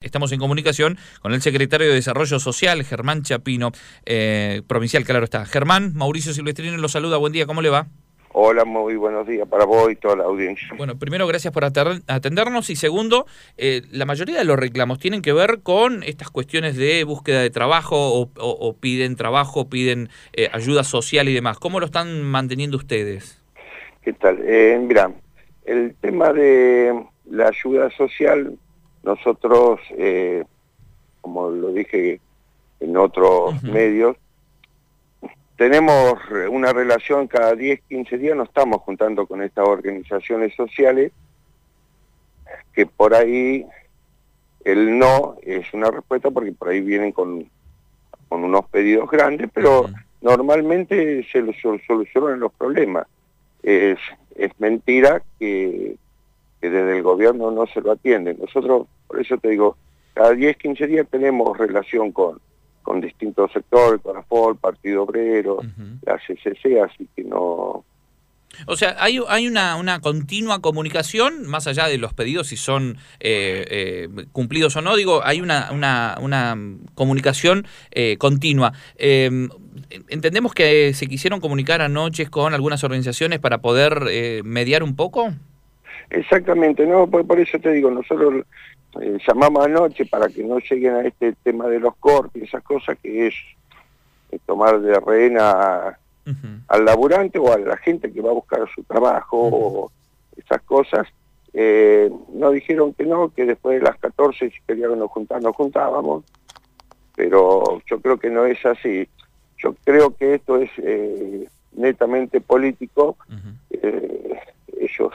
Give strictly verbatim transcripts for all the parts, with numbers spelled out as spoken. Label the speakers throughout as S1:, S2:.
S1: estamos en comunicación con el secretario de Desarrollo Social, Germán Chapino, eh, provincial, claro está. Germán, Mauricio Silvestrini lo saluda, buen día, ¿cómo le va?
S2: Hola, muy buenos días para vos y toda la audiencia.
S1: Bueno, primero, gracias por atendernos y segundo, eh, la mayoría de los reclamos tienen que ver con estas cuestiones de búsqueda de trabajo o, o, o piden trabajo, piden eh, ayuda social y demás. ¿Cómo lo están manteniendo ustedes?
S2: ¿Qué tal? Eh, mira, el tema de la ayuda social, nosotros, eh, como lo dije en otros
S1: Uh-huh.
S2: medios, tenemos una relación cada diez, quince días, nos estamos juntando con estas organizaciones sociales, que por ahí el no es una respuesta porque por ahí vienen con, con unos pedidos grandes, pero uh-huh. normalmente se los solucionan los problemas. Es, es mentira que, que desde el gobierno no se lo atienden. Nosotros, por eso te digo, cada diez, quince días tenemos relación con con distintos sectores, con la F O L, Partido Obrero, uh-huh. la C C C, así que no...
S1: O sea, hay, hay una, una continua comunicación, más allá de los pedidos, si son eh, eh, cumplidos o no, digo, hay una, una, una comunicación eh, continua. Eh, ¿Entendemos que se quisieron comunicar anoche con algunas organizaciones para poder eh, mediar un poco?
S2: Exactamente, no, por, por eso te digo, nosotros eh, llamamos anoche para que no lleguen a este tema de los cortes y esas cosas, que es, es tomar de rehén a, uh-huh. al laburante o a la gente que va a buscar su trabajo, uh-huh. o esas cosas. Eh, nos dijeron que no, que después de las catorce, si queríamos juntar, nos juntábamos, pero yo creo que no es así. Yo creo que esto es eh, netamente político. Uh-huh. eh, ellos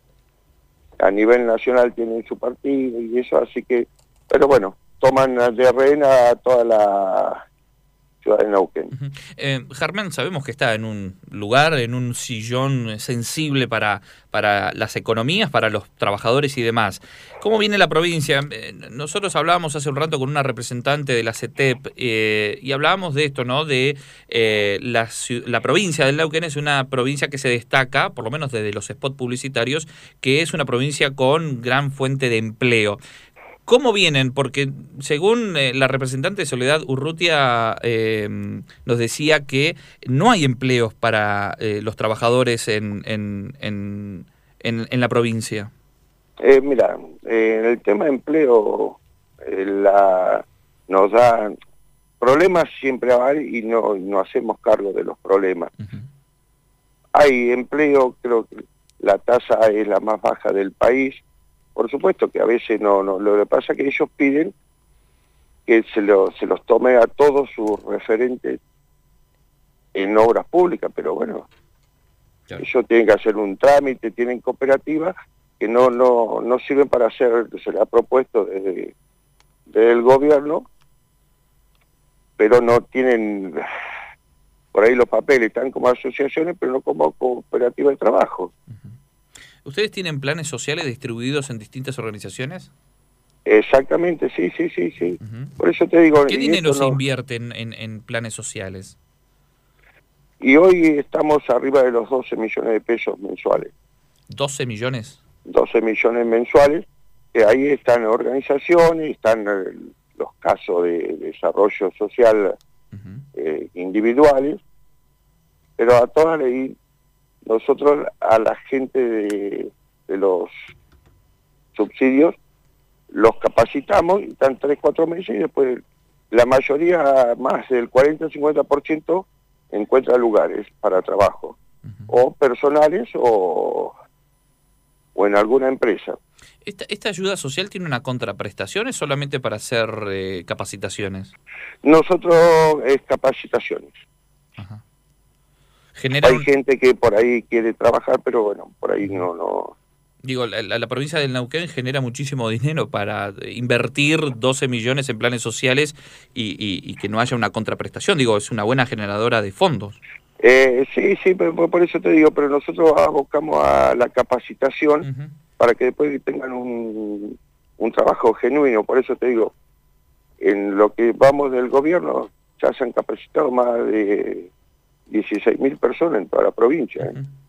S2: a nivel nacional tienen su partido y eso, así que, pero bueno, toman de rehén a toda la ciudad de Neuquén.
S1: Uh-huh. eh, Germán, sabemos que está en un lugar, en un sillón sensible para, para las economías, para los trabajadores y demás. ¿Cómo viene la provincia? Eh, nosotros hablábamos hace un rato con una representante de la C E T E P eh, y hablábamos de esto, ¿no? De eh, la, la provincia del Neuquén es una provincia que se destaca, por lo menos desde los spots publicitarios, que es una provincia con gran fuente de empleo. ¿Cómo vienen? Porque según eh, la representante de Soledad Urrutia eh, nos decía que no hay empleos para eh, los trabajadores en, en, en, en, en la provincia.
S2: Eh, mira, eh, en el tema de empleo eh, la, nos da problemas, siempre hay y no, no hacemos cargo de los problemas. Uh-huh. Hay empleo, creo que la tasa es la más baja del país. Por supuesto que a veces no, no, lo que pasa es que ellos piden que se, lo, se los tome a todos sus referentes en obras públicas, pero bueno, claro. Ellos tienen que hacer un trámite, tienen cooperativas que no, no, no sirven para hacer, se les ha propuesto desde, desde el gobierno, pero no tienen por ahí los papeles, están como asociaciones, pero no como cooperativas de trabajo.
S1: Uh-huh. ¿Ustedes tienen planes sociales distribuidos en distintas organizaciones?
S2: Exactamente, sí, sí, sí, sí. Uh-huh. Por eso te digo...
S1: ¿Qué dinero se no... invierte en, en, en planes sociales?
S2: Y hoy estamos arriba de los doce millones de pesos mensuales.
S1: ¿doce millones?
S2: doce millones mensuales, que ahí están organizaciones, están eh, los casos de desarrollo social uh-huh. eh, individuales, pero a toda ley... Nosotros a la gente de, de los subsidios los capacitamos y están tres, cuatro meses y después la mayoría, más del cuarenta, cincuenta por ciento, encuentra lugares para trabajo, uh-huh. o personales o, o en alguna empresa.
S1: ¿Esta, ¿Esta ayuda social tiene una contraprestación o es solamente para hacer eh, capacitaciones?
S2: Nosotros es capacitaciones.
S1: Ajá.
S2: Genera Hay un... gente que por ahí quiere trabajar, pero bueno, por ahí no... no...
S1: Digo, la, la provincia del Neuquén genera muchísimo dinero para invertir doce millones en planes sociales y, y, y que no haya una contraprestación. Digo, es una buena generadora de fondos.
S2: Eh, sí, sí, pero por eso te digo, pero nosotros abocamos a la capacitación uh-huh. para que después tengan un, un trabajo genuino. Por eso te digo, en lo que vamos del gobierno ya se han capacitado más de dieciséis mil personas en toda la provincia. ¿eh? Uh-huh.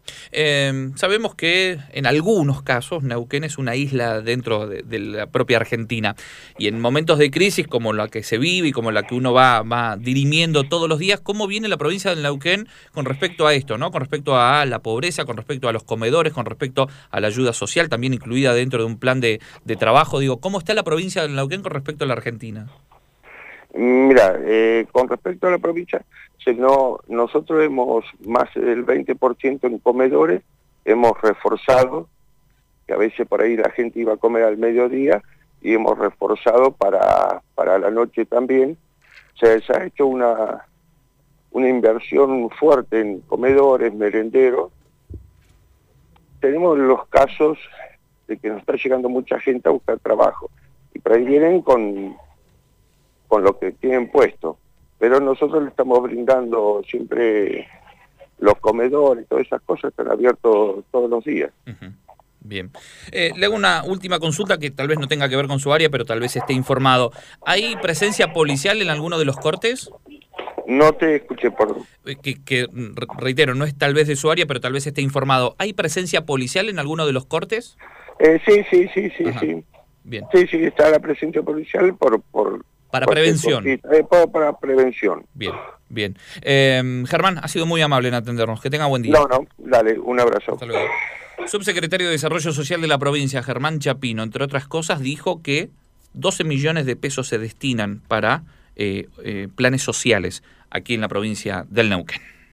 S1: Eh, sabemos que en algunos casos Neuquén es una isla dentro de, de la propia Argentina y en momentos de crisis como la que se vive y como la que uno va, va dirimiendo todos los días, ¿cómo viene la provincia de Neuquén con respecto a esto, ¿no? Con respecto a la pobreza, con respecto a los comedores, con respecto a la ayuda social también incluida dentro de un plan de, de trabajo? Digo, ¿cómo está la provincia de Neuquén con respecto a la Argentina?
S2: Mira, eh, con respecto a la provincia, se no, nosotros hemos más del veinte por ciento en comedores, hemos reforzado, que a veces por ahí la gente iba a comer al mediodía, y hemos reforzado para, para la noche también. O sea, se ha hecho una, una inversión fuerte en comedores, merenderos. Tenemos los casos de que nos está llegando mucha gente a buscar trabajo, y por ahí vienen con... con lo que tienen puesto, pero nosotros le estamos brindando siempre los comedores, todas esas cosas están abiertos todos los días.
S1: Uh-huh. Bien. Eh, le hago una última consulta que tal vez no tenga que ver con su área, pero tal vez esté informado. ¿Hay presencia policial en alguno de los cortes?
S2: No te escuché, por...
S1: Que, que, reitero, no es tal vez de su área, pero tal vez esté informado. ¿Hay presencia policial en alguno de los cortes?
S2: Eh, sí, sí, sí, sí,
S1: Ajá.
S2: sí.
S1: Bien.
S2: Sí, sí, está la presencia policial por... por
S1: Para prevención.
S2: Eh, para, para prevención.
S1: Bien, bien. Eh, Germán, ha sido muy amable en atendernos. Que tenga buen día.
S2: No, no, dale, un abrazo.
S1: Hasta luego. Subsecretario de Desarrollo Social de la provincia, Germán Chapino, entre otras cosas, dijo que doce millones de pesos se destinan para eh, eh, planes sociales aquí en la provincia del Neuquén.